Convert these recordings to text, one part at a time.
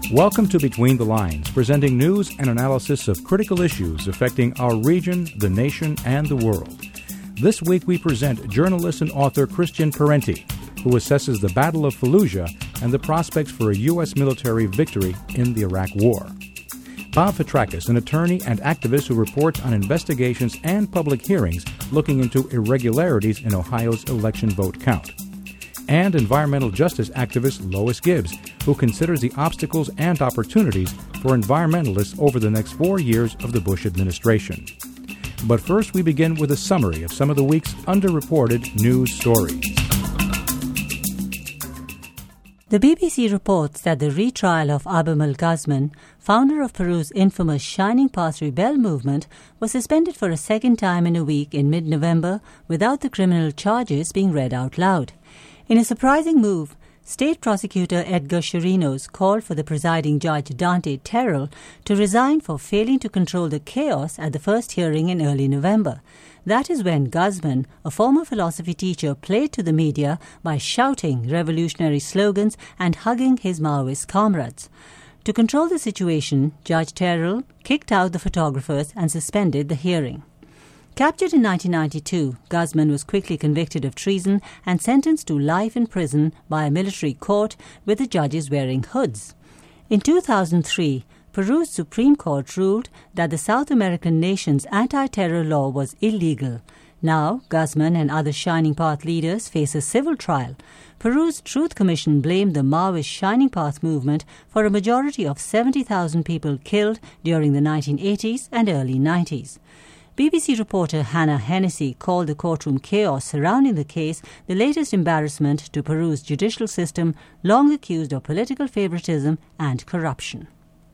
Welcome to Between the Lines, presenting news and analysis of critical issues affecting our region, the nation, and the world. This week we present journalist and author Christian Parenti, who assesses the Battle of Fallujah and the prospects for a U.S. military victory in the Iraq War. Bob Fitrakis, an attorney and activist who reports on investigations and public hearings looking into irregularities in Ohio's election vote count. And environmental justice activist Lois Gibbs, who considers the obstacles and opportunities for environmentalists over the next 4 years of the Bush administration. But first, we begin with a summary of some of the week's underreported news stories. The BBC reports that the retrial of Abu al-Ghazman, founder of Peru's infamous Shining Path Rebel movement, was suspended for a second time in a week in mid-November without the criminal charges being read out loud. In a surprising move, State Prosecutor Edgar Chirinos called for the presiding judge Dante Terrell to resign for failing to control the chaos at the first hearing in early November. That is when Ghazman, a former philosophy teacher, played to the media by shouting revolutionary slogans and hugging his Maoist comrades. To control the situation, Judge Terrell kicked out the photographers and suspended the hearing. Captured in 1992, Ghazman was quickly convicted of treason and sentenced to life in prison by a military court with the judges wearing hoods. In 2003, Peru's Supreme Court ruled that the South American nation's anti-terror law was illegal. Now, Ghazman and other Shining Path leaders face a civil trial. Peru's Truth Commission blamed the Maoist Shining Path movement for a majority of 70,000 people killed during the 1980s and early 90s. BBC reporter Hannah Hennessy called the courtroom chaos surrounding the case the latest embarrassment to Peru's judicial system, long accused of political favoritism and corruption.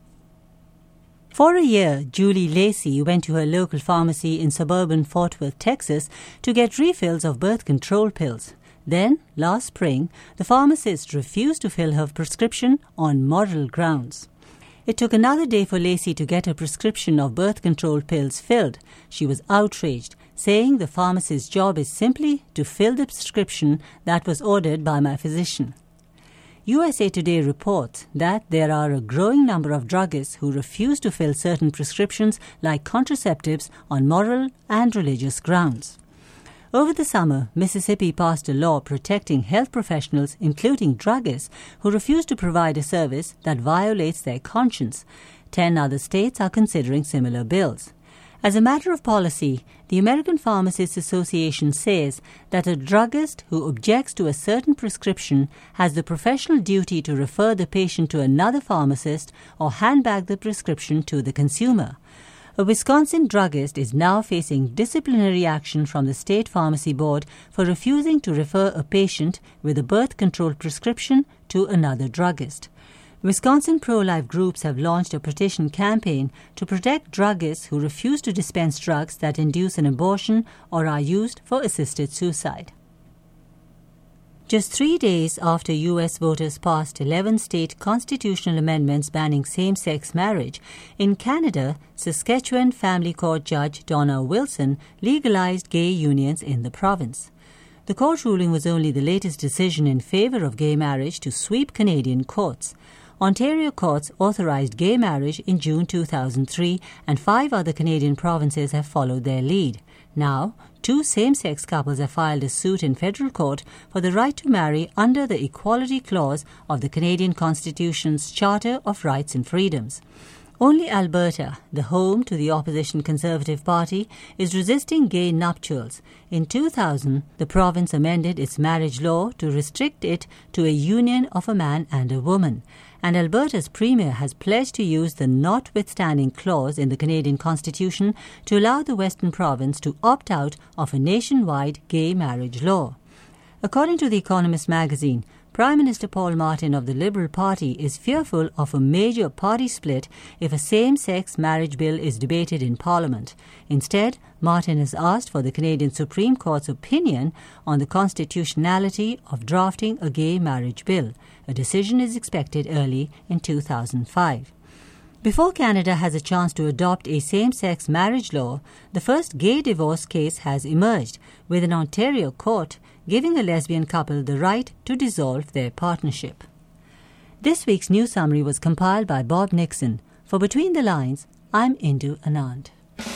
For a year, Julie Lacey went to her local pharmacy in suburban Fort Worth, Texas, to get refills of birth control pills. Then, last spring, the pharmacist refused to fill her prescription on moral grounds. It took another day for Lacey to get her prescription of birth control pills filled. She was outraged, saying the pharmacist's job is simply to fill the prescription that was ordered by my physician. USA Today reports that there are a growing number of druggists who refuse to fill certain prescriptions like contraceptives on moral and religious grounds. Over the summer, Mississippi passed a law protecting health professionals, including druggists, who refuse to provide a service that violates their conscience. 10 other states are considering similar bills. As a matter of policy, the American Pharmacists Association says that a druggist who objects to a certain prescription has the professional duty to refer the patient to another pharmacist or hand back the prescription to the consumer. A Wisconsin druggist is now facing disciplinary action from the State Pharmacy Board for refusing to refer a patient with a birth control prescription to another druggist. Wisconsin pro-life groups have launched a petition campaign to protect druggists who refuse to dispense drugs that induce an abortion or are used for assisted suicide. Just 3 days after U.S. voters passed 11 state constitutional amendments banning same-sex marriage, in Canada, Saskatchewan Family Court Judge Donna Wilson legalized gay unions in the province. The court ruling was only the latest decision in favor of gay marriage to sweep Canadian courts. Ontario courts authorized gay marriage in June 2003, and 5 other Canadian provinces have followed their lead. Now, 2 same-sex couples have filed a suit in federal court for the right to marry under the Equality Clause of the Canadian Constitution's Charter of Rights and Freedoms. Only Alberta, the home to the opposition Conservative Party, is resisting gay nuptials. In 2000, the province amended its marriage law to restrict it to a union of a man and a woman. And Alberta's Premier has pledged to use the notwithstanding clause in the Canadian Constitution to allow the Western province to opt out of a nationwide gay marriage law. According to The Economist magazine, Prime Minister Paul Martin of the Liberal Party is fearful of a major party split if a same-sex marriage bill is debated in Parliament. Instead, Martin has asked for the Canadian Supreme Court's opinion on the constitutionality of drafting a gay marriage bill. A decision is expected early in 2005. Before Canada has a chance to adopt a same-sex marriage law, the first gay divorce case has emerged, with an Ontario court giving a lesbian couple the right to dissolve their partnership. This week's news summary was compiled by Bob Nixon. For Between the Lines, I'm Indu Anand.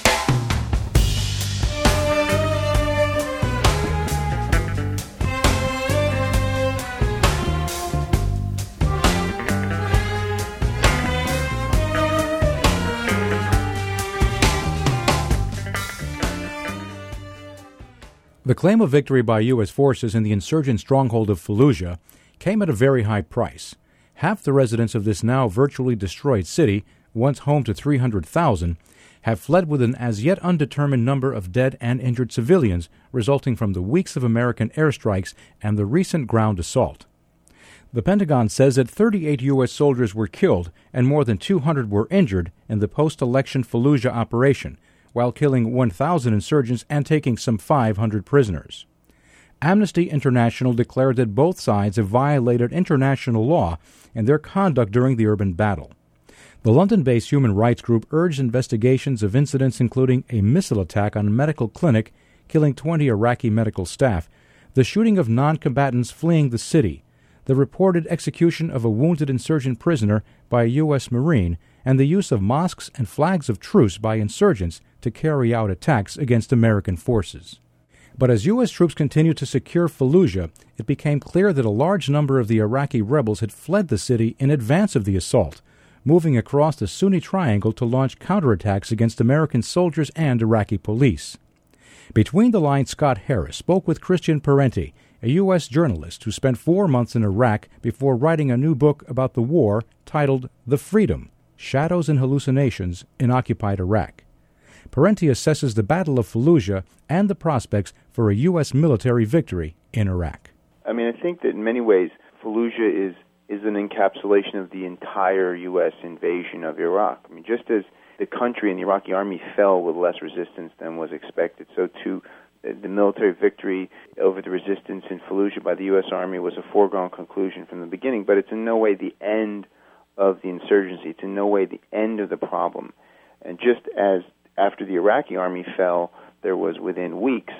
The claim of victory by U.S. forces in the insurgent stronghold of Fallujah came at a very high price. Half the residents of this now virtually destroyed city, once home to 300,000, have fled with an as yet undetermined number of dead and injured civilians resulting from the weeks of American airstrikes and the recent ground assault. The Pentagon says that 38 U.S. soldiers were killed and more than 200 were injured in the post-election Fallujah operation, while killing 1,000 insurgents and taking some 500 prisoners. Amnesty International declared that both sides have violated international law in their conduct during the urban battle. The London-based human rights group urged investigations of incidents including a missile attack on a medical clinic, killing 20 Iraqi medical staff, the shooting of non-combatants fleeing the city, the reported execution of a wounded insurgent prisoner by a U.S. Marine, and the use of mosques and flags of truce by insurgents to carry out attacks against American forces. But as U.S. troops continued to secure Fallujah, it became clear that a large number of the Iraqi rebels had fled the city in advance of the assault, moving across the Sunni Triangle to launch counterattacks against American soldiers and Iraqi police. Between the Lines, Scott Harris spoke with Christian Parenti, a U.S. journalist who spent 4 months in Iraq before writing a new book about the war titled The Freedom: Shadows and Hallucinations in Occupied Iraq. Parenti assesses the Battle of Fallujah and the prospects for a U.S. military victory in Iraq. I mean, I think that in many ways Fallujah is an encapsulation of the entire U.S. invasion of Iraq. I mean, just as the country and the Iraqi army fell with less resistance than was expected, so too the military victory over the resistance in Fallujah by the U.S. Army was a foregone conclusion from the beginning, but it's in no way the end of the insurgency. It's in no way the end of the problem. And just as after the Iraqi army fell, there was within weeks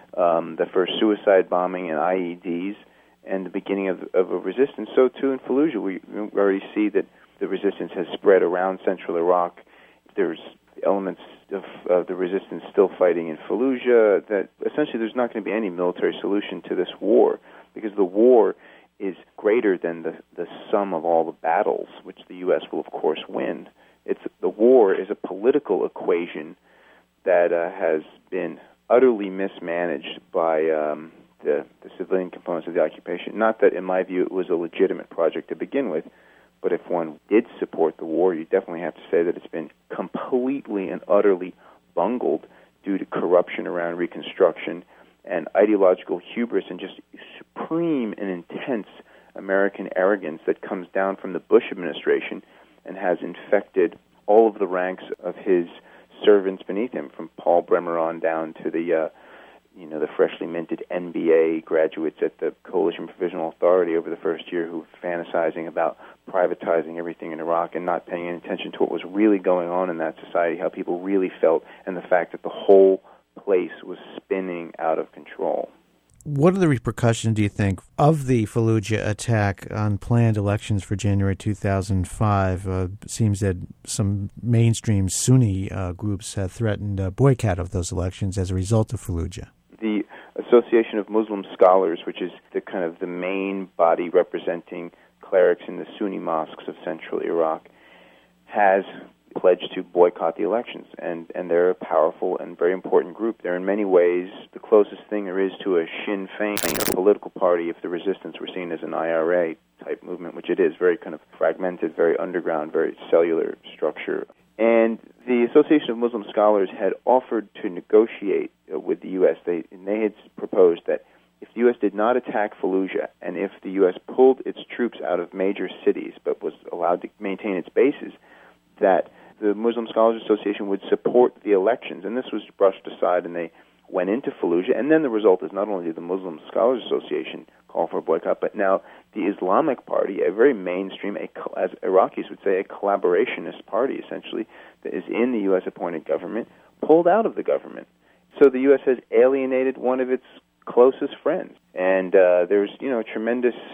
the first suicide bombing and IEDs and the beginning of a resistance, so too in Fallujah. We already see that the resistance has spread around central Iraq. There's elements of the resistance still fighting in Fallujah, that essentially there's not going to be any military solution to this war, because the war is greater than the sum of all the battles, which the U.S. will, of course, win. The war is a political equation that has been utterly mismanaged by the civilian components of the occupation. Not that, in my view, it was a legitimate project to begin with, but if one did support the war, you definitely have to say that it's been completely and utterly bungled due to corruption around Reconstruction and ideological hubris and just supreme and intense American arrogance that comes down from the Bush administration and has infected all of the ranks of his servants beneath him, from Paul Bremer on down to the freshly minted MBA graduates at the Coalition Provisional Authority over the first year who were fantasizing about privatizing everything in Iraq and not paying any attention to what was really going on in that society, how people really felt, and the fact that the whole place was spinning out of control. What are the repercussions, do you think, of the Fallujah attack on planned elections for January 2005? It seems that some mainstream Sunni groups have threatened a boycott of those elections as a result of Fallujah. The Association of Muslim Scholars, which is the main body representing clerics in the Sunni mosques of central Iraq, has pledged to boycott the elections, and they're a powerful and very important group. They're in many ways the closest thing there is to a Sinn Féin, a political party, if the resistance were seen as an IRA-type movement, which it is, very kind of fragmented, very underground, very cellular structure. And the Association of Muslim Scholars had offered to negotiate with the U.S. They had proposed that if the U.S. did not attack Fallujah, and if the U.S. pulled its troops out of major cities but was allowed to maintain its bases, that the Muslim Scholars Association would support the elections. And this was brushed aside, and they went into Fallujah. And then the result is not only did the Muslim Scholars Association call for a boycott, but now the Islamic Party, a very mainstream, as Iraqis would say, a collaborationist party, essentially, that is in the U.S.-appointed government, pulled out of the government. So the U.S. has alienated one of its closest friends. And there's, tremendous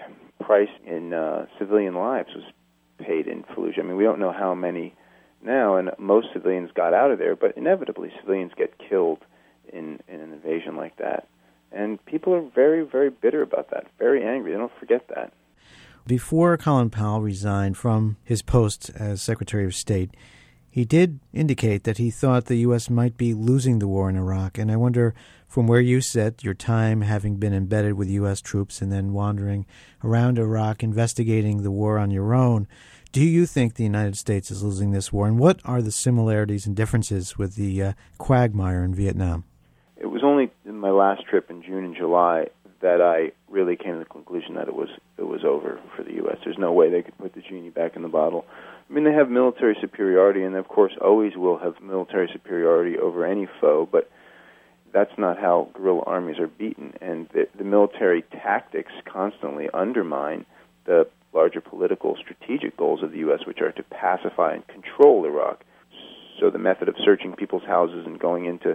price in civilian lives was paid in Fallujah. I mean, we don't know how many now, and most civilians got out of there, but inevitably civilians get killed in an invasion like that. And people are very, very bitter about that, very angry. They don't forget that. Before Colin Powell resigned from his post as Secretary of State, he did indicate that he thought the U.S. might be losing the war in Iraq. And I wonder, from where you sit, your time having been embedded with U.S. troops and then wandering around Iraq, investigating the war on your own, do you think the United States is losing this war? And what are the similarities and differences with the quagmire in Vietnam? It was only in my last trip in June and July that I really came to the conclusion that it was over for the U.S. There's no way they could put the genie back in the bottle. I mean, they have military superiority, and of course always will have military superiority over any foe, but that's not how guerrilla armies are beaten. And the military tactics constantly undermine the larger political strategic goals of the U.S., which are to pacify and control Iraq. So the method of searching people's houses and going into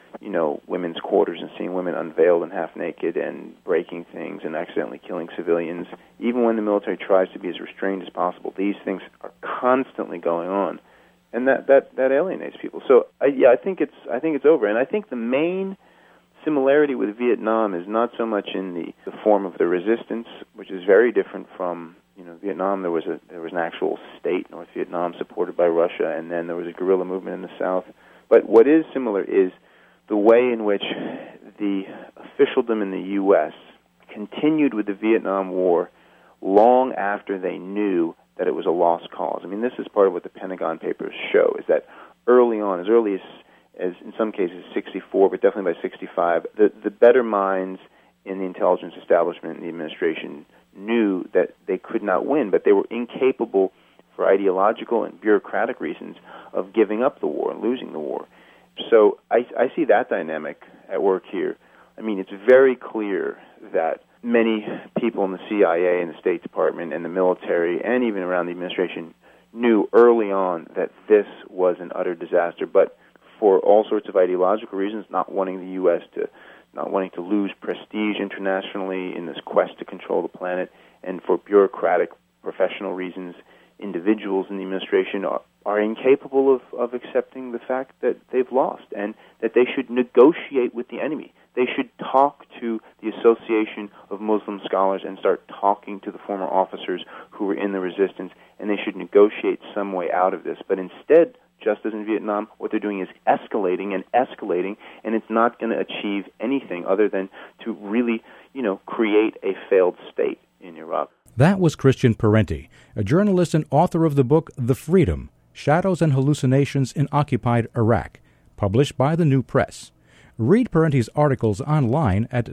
women's quarters and seeing women unveiled and half naked and breaking things and accidentally killing civilians, even when the military tries to be as restrained as possible, these things are constantly going on, and that alienates people. So I think it's over, and I think the main similarity with Vietnam is not so much in the form of the resistance, which is very different from Vietnam. There was an actual state, North Vietnam, supported by Russia, and then there was a guerrilla movement in the south. But what is similar is the way in which the officialdom in the U.S. continued with the Vietnam War long after they knew that it was a lost cause. I mean, this is part of what the Pentagon Papers show, is that early on, as early as in some cases 64, but definitely by 65, the better minds in the intelligence establishment and the administration knew that they could not win, but they were incapable, for ideological and bureaucratic reasons, of giving up the war and losing the war. So I see that dynamic at work here. I mean, it's very clear that many people in the CIA and the State Department and the military and even around the administration knew early on that this was an utter disaster, but for all sorts of ideological reasons, not wanting the U.S. not wanting to lose prestige internationally in this quest to control the planet, and for bureaucratic, professional reasons, individuals in the administration are incapable of accepting the fact that they've lost and that they should negotiate with the enemy. They should talk to the Association of Muslim Scholars and start talking to the former officers who were in the resistance, and they should negotiate some way out of this. But instead, just as in Vietnam, what they're doing is escalating, and it's not going to achieve anything other than to really, create a failed state in Iraq. That was Christian Parenti, a journalist and author of the book The Freedom: Shadows and Hallucinations in Occupied Iraq, published by the New Press. Read Parenti's articles online at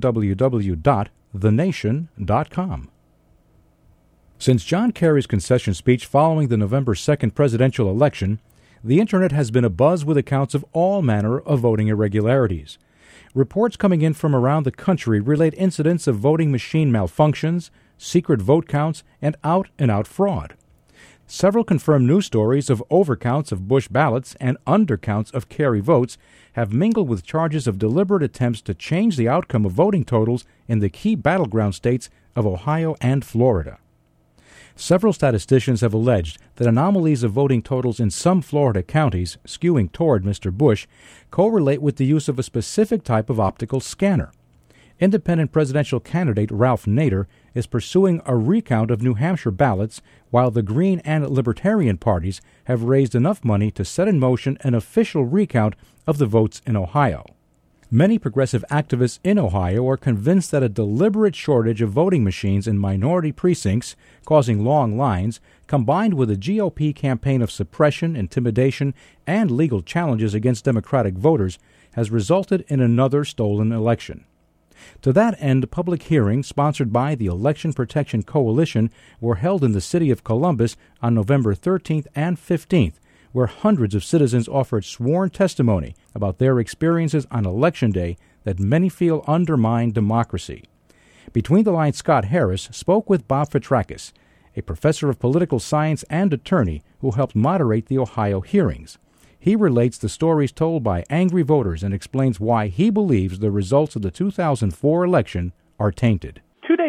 www.thenation.com. Since John Kerry's concession speech following the November 2nd presidential election, the Internet has been abuzz with accounts of all manner of voting irregularities. Reports coming in from around the country relate incidents of voting machine malfunctions, secret vote counts, and out-and-out fraud. Several confirmed news stories of overcounts of Bush ballots and undercounts of Kerry votes have mingled with charges of deliberate attempts to change the outcome of voting totals in the key battleground states of Ohio and Florida. Several statisticians have alleged that anomalies of voting totals in some Florida counties, skewing toward Mr. Bush, correlate with the use of a specific type of optical scanner. Independent presidential candidate Ralph Nader is pursuing a recount of New Hampshire ballots, while the Green and Libertarian parties have raised enough money to set in motion an official recount of the votes in Ohio. Many progressive activists in Ohio are convinced that a deliberate shortage of voting machines in minority precincts, causing long lines, combined with a GOP campaign of suppression, intimidation, and legal challenges against Democratic voters, has resulted in another stolen election. To that end, public hearings sponsored by the Election Protection Coalition were held in the city of Columbus on November 13th and 15th, where hundreds of citizens offered sworn testimony about their experiences on Election Day that many feel undermine democracy. Between the Lines, Scott Harris spoke with Bob Fitrakis, a professor of political science and attorney who helped moderate the Ohio hearings. He relates the stories told by angry voters and explains why he believes the results of the 2004 election are tainted. 2 days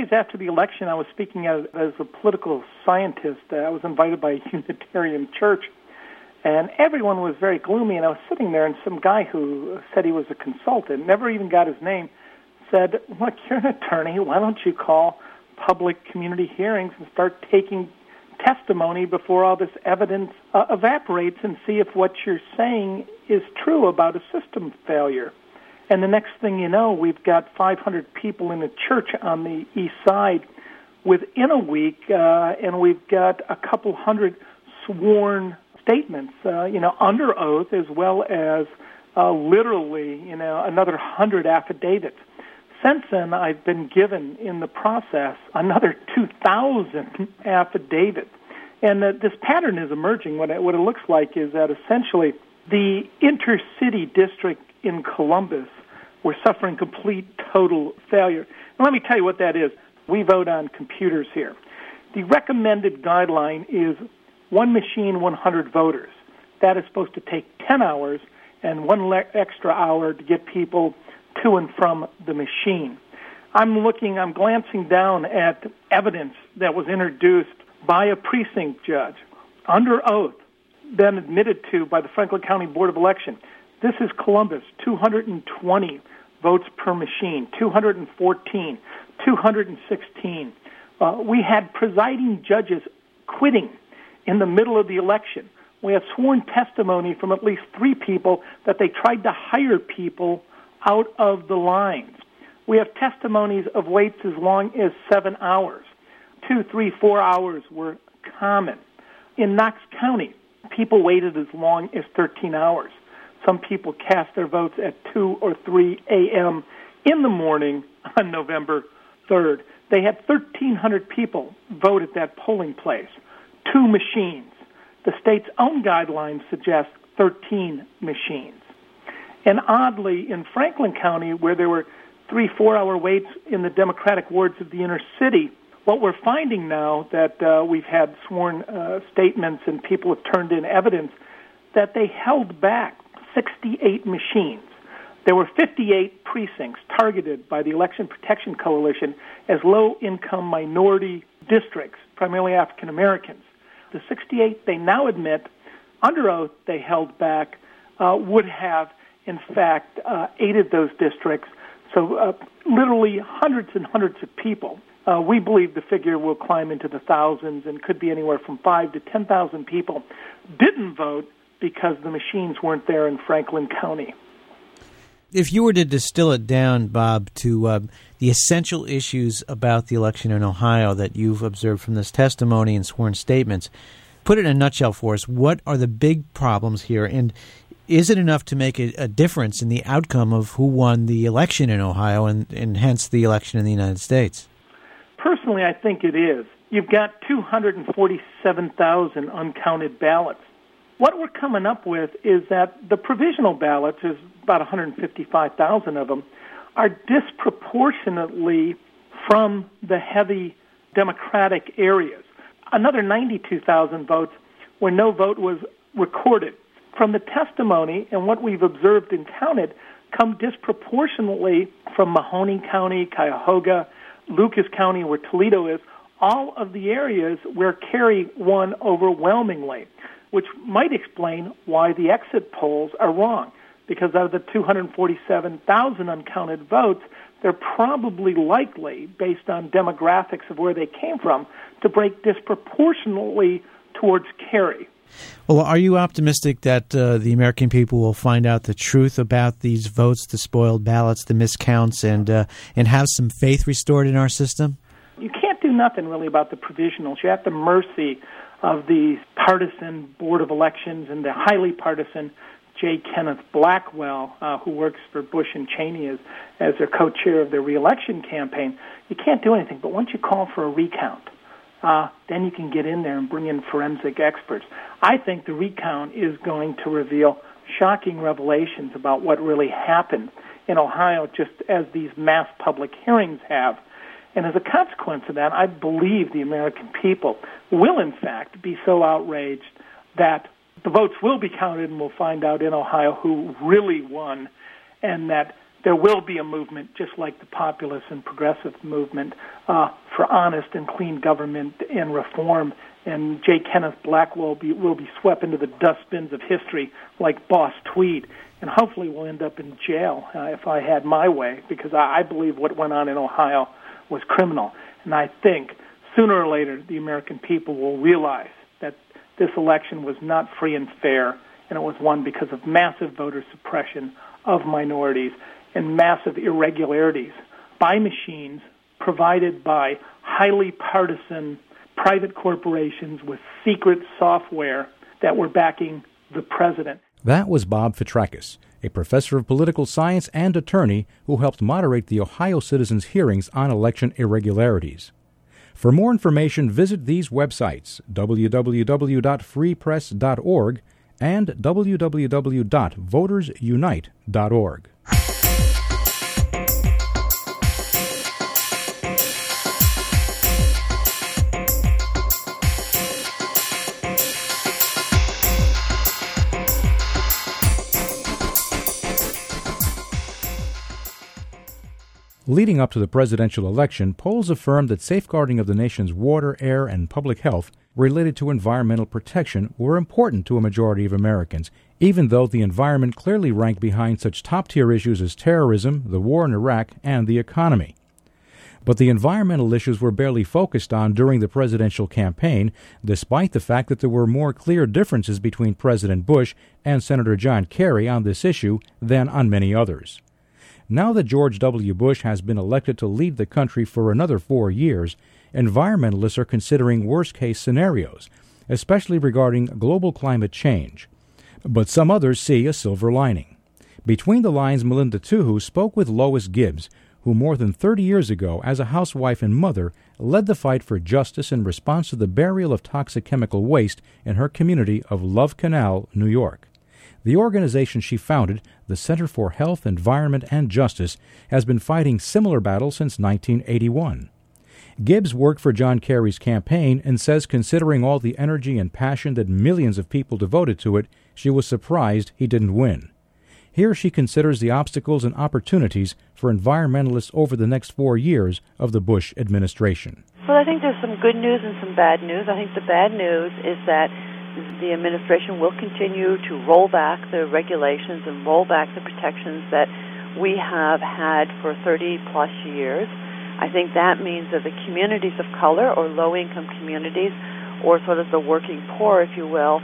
days after the election, I was speaking as a political scientist. I was invited by a Unitarian church, and everyone was very gloomy, and I was sitting there, and some guy who said he was a consultant, never even got his name, said, look, you're an attorney. Why don't you call public community hearings and start taking testimony before all this evidence evaporates and see if what you're saying is true about a system failure. And the next thing you know, we've got 500 people in a church on the east side within a week, and we've got a couple hundred sworn statements, under oath, as well as literally, another 100 affidavits. Since then, I've been given in the process another 2,000 affidavits. And this pattern is emerging. What it looks like is that essentially the intercity district in Columbus, we're suffering complete, total failure. And let me tell you what that is. We vote on computers here. The recommended guideline is one machine, 100 voters. That is supposed to take 10 hours and one extra hour to get people to and from the machine. I'm glancing down at evidence that was introduced by a precinct judge under oath, then admitted to by the Franklin County Board of Election. This is Columbus, 220 votes per machine, 214, 216. We had presiding judges quitting in the middle of the election. We have sworn testimony from at least 3 people that they tried to hire people out of the lines. We have testimonies of waits as long as 7 hours. 2, 3, 4 hours were common. In Knox County, people waited as long as 13 hours. Some people cast their votes at 2 or 3 a.m. in the morning on November 3rd. They had 1,300 people vote at that polling place. 2 machines. The state's own guidelines suggest 13 machines. And oddly, in Franklin County, where there were 3-4 hour waits in the Democratic wards of the inner city, what we're finding now that we've had sworn statements and people have turned in evidence that they held back 68 machines. There were 58 precincts targeted by the Election Protection Coalition as low-income minority districts, primarily African Americans. The 68 they now admit, under oath, they held back, would have, in fact, aided those districts. So literally hundreds and hundreds of people. We believe the figure will climb into the thousands and could be anywhere from 5,000 to 10,000 people didn't vote because the machines weren't there in Franklin County. If you were to distill it down, Bob, to the essential issues about the election in Ohio that you've observed from this testimony and sworn statements, put it in a nutshell for us. What are the big problems here, and is it enough to make a difference in the outcome of who won the election in Ohio and hence the election in the United States? Personally, I think it is. You've got 247,000 uncounted ballots. What we're coming up with is that the provisional ballots, there's about 155,000 of them, are disproportionately from the heavy Democratic areas. Another 92,000 votes where no vote was recorded. From the testimony and what we've observed and counted come disproportionately from Mahoney County, Cuyahoga, Lucas County, where Toledo is, all of the areas where Kerry won overwhelmingly, which might explain why the exit polls are wrong. Because out of the 247,000 uncounted votes, they're probably likely, based on demographics of where they came from, to break disproportionately towards Kerry. Well, are you optimistic that the American people will find out the truth about these votes, the spoiled ballots, the miscounts, and have some faith restored in our system? You can't do nothing really about the provisionals. You're at the mercy of the partisan Board of Elections and the highly partisan J. Kenneth Blackwell, who works for Bush and Cheney as their co-chair of their re-election campaign. You can't do anything, but once you call for a recount, then you can get in there and bring in forensic experts. I think the recount is going to reveal shocking revelations about what really happened in Ohio, just as these mass public hearings have. And as a consequence of that, I believe the American people will, in fact, be so outraged that the votes will be counted and we'll find out in Ohio who really won, and that there will be a movement, just like the populist and progressive movement, for honest and clean government and reform. And J. Kenneth Blackwell will be swept into the dustbins of history like Boss Tweed, and hopefully will end up in jail if I had my way, because I believe what went on in Ohio was criminal. And I think sooner or later the American people will realize that this election was not free and fair, and it was won because of massive voter suppression of minorities and massive irregularities by machines provided by highly partisan private corporations with secret software that were backing the president. That was Bob Fitrakis, a professor of political science and attorney who helped moderate the Ohio Citizens' hearings on election irregularities. For more information, visit these websites, www.freepress.org and www.votersunite.org. Leading up to the presidential election, polls affirmed that safeguarding of the nation's water, air, and public health related to environmental protection were important to a majority of Americans, even though the environment clearly ranked behind such top-tier issues as terrorism, the war in Iraq, and the economy. But the environmental issues were barely focused on during the presidential campaign, despite the fact that there were more clear differences between President Bush and Senator John Kerry on this issue than on many others. Now that George W. Bush has been elected to lead the country for another 4 years, environmentalists are considering worst-case scenarios, especially regarding global climate change. But some others see a silver lining. Between the lines, Melinda Tuhu spoke with Lois Gibbs, who more than 30 years ago, as a housewife and mother, led the fight for justice in response to the burial of toxic chemical waste in her community of Love Canal, New York. The organization she founded, the Center for Health, Environment, and Justice, has been fighting similar battles since 1981. Gibbs worked for John Kerry's campaign and says considering all the energy and passion that millions of people devoted to it, she was surprised he didn't win. Here she considers the obstacles and opportunities for environmentalists over the next 4 years of the Bush administration. Well, I think there's some good news and some bad news. I think the bad news is that the administration will continue to roll back the regulations and roll back the protections that we have had for 30-plus years. I think that means that the communities of color or low-income communities, or sort of the working poor, if you will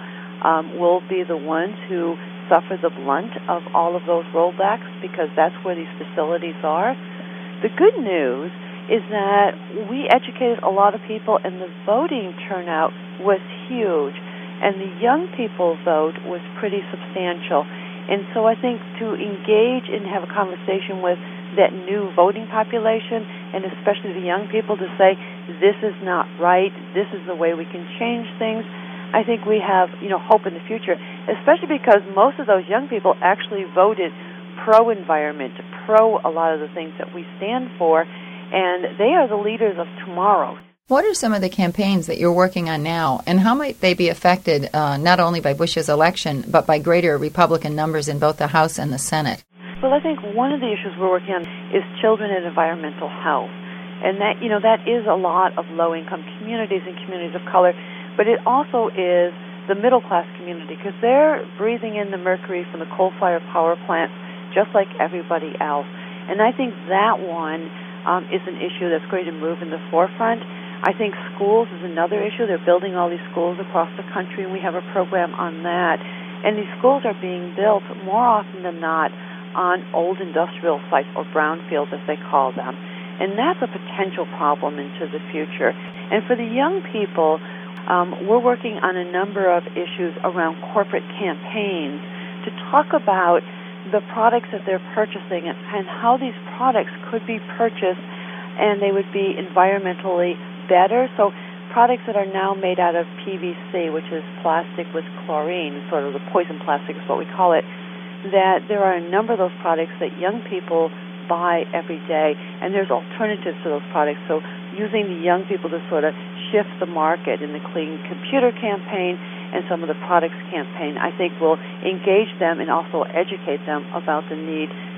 be the ones who suffer the brunt of all of those rollbacks, because that's where these facilities are. The good news is that we educated a lot of people, and the voting turnout was huge. And the young people's vote was pretty substantial. And so I think to engage and have a conversation with that new voting population, and especially the young people, to say, this is not right, this is the way we can change things, I think we have, hope in the future, especially because most of those young people actually voted pro-environment, pro a lot of the things that we stand for, and they are the leaders of tomorrow. What are some of the campaigns that you're working on now, and how might they be affected not only by Bush's election, but by greater Republican numbers in both the House and the Senate? Well, I think one of the issues we're working on is children and environmental health. And that, that is a lot of low-income communities and communities of color, but it also is the middle-class community, because they're breathing in the mercury from the coal-fired power plants just like everybody else. And I think that one is an issue that's going to move in the forefront. I think schools is another issue. They're building all these schools across the country, and we have a program on that. And these schools are being built more often than not on old industrial sites, or brownfields as they call them. And that's a potential problem into the future. And for the young people, we're working on a number of issues around corporate campaigns to talk about the products that they're purchasing and how these products could be purchased and they would be environmentally better. So products that are now made out of PVC, which is plastic with chlorine, sort of the poison plastic is what we call it, that there are a number of those products that young people buy every day, and there's alternatives to those products. So using the young people to sort of shift the market in the Clean Computer campaign and some of the products campaign, I think will engage them and also educate them about the need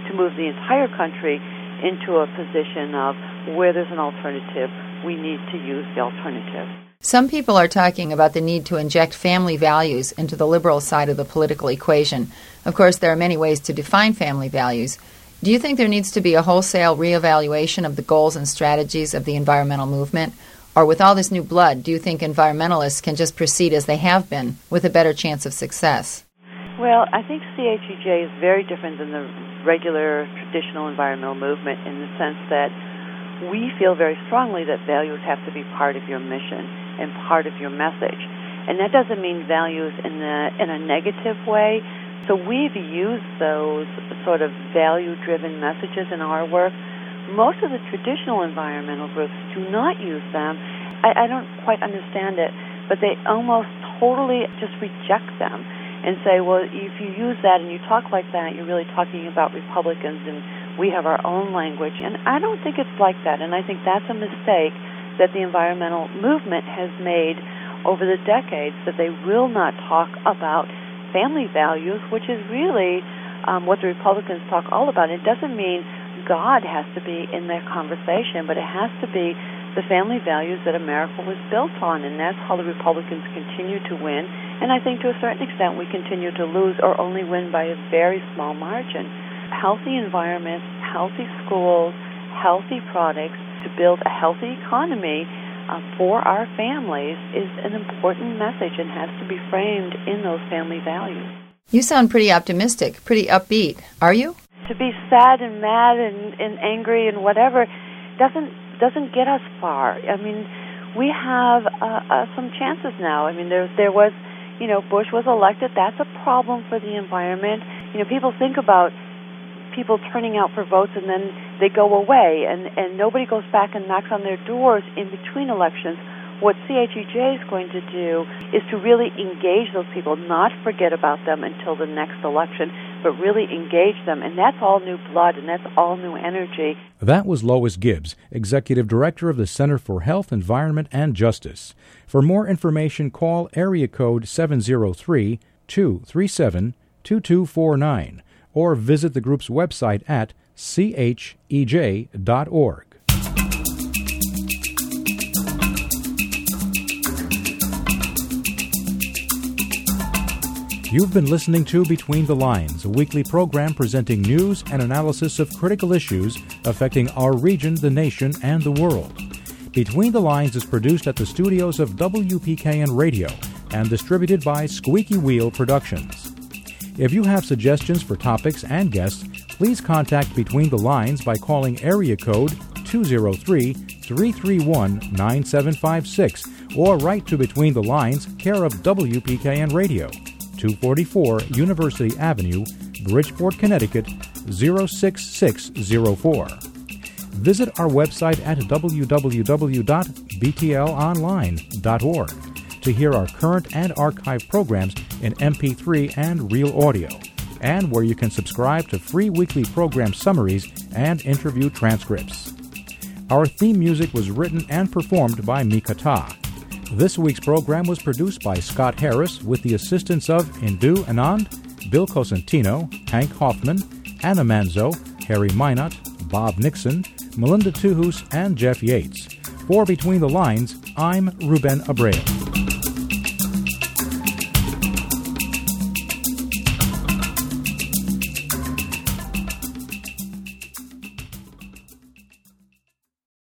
to move the entire country into a position of where there's an alternative, we need to use the alternative. Some people are talking about the need to inject family values into the liberal side of the political equation. Of course, there are many ways to define family values. Do you think there needs to be a wholesale reevaluation of the goals and strategies of the environmental movement? Or with all this new blood, do you think environmentalists can just proceed as they have been with a better chance of success? Well, I think CHEJ is very different than the regular traditional environmental movement in the sense that we feel very strongly that values have to be part of your mission and part of your message. And that doesn't mean values in a negative way. So we've used those sort of value-driven messages in our work. Most of the traditional environmental groups do not use them. I don't quite understand it, but they almost totally just reject them and say, well, if you use that and you talk like that, you're really talking about Republicans and we have our own language. And I don't think it's like that, and I think that's a mistake that the environmental movement has made over the decades, that they will not talk about family values, which is really what the Republicans talk all about. It doesn't mean God has to be in their conversation, but it has to be the family values that America was built on, and that's how the Republicans continue to win. And I think to a certain extent we continue to lose or only win by a very small margin. Healthy environments, healthy schools, healthy products to build a healthy economy for our families is an important message and has to be framed in those family values. You sound pretty optimistic, pretty upbeat. Are you? To be sad and mad and angry and whatever doesn't get us far. I mean, we have some chances now. I mean, there was, Bush was elected. That's a problem for the environment. People think about people turning out for votes and then they go away and nobody goes back and knocks on their doors in between elections. What CHEJ is going to do is to really engage those people, not forget about them until the next election, but really engage them. And that's all new blood and that's all new energy. That was Lois Gibbs, Executive Director of the Center for Health, Environment, and Justice. For more information, call area code 703-237-2249 or visit the group's website at chej.org. You've been listening to Between the Lines, a weekly program presenting news and analysis of critical issues affecting our region, the nation, and the world. Between the Lines is produced at the studios of WPKN Radio and distributed by Squeaky Wheel Productions. If you have suggestions for topics and guests, please contact Between the Lines by calling area code 203-331-9756 or write to Between the Lines, care of WPKN Radio, 244 University Avenue, Bridgeport, Connecticut, 06604. Visit our website at www.btlonline.org to hear our current and archive programs in MP3 and Real Audio, and where you can subscribe to free weekly program summaries and interview transcripts. Our theme music was written and performed by Mika Ta. This week's program was produced by Scott Harris with the assistance of Indu Anand, Bill Cosentino, Hank Hoffman, Anna Manzo, Harry Minot, Bob Nixon, Melinda Tuhus, and Jeff Yates. For Between the Lines, I'm Ruben Abreu.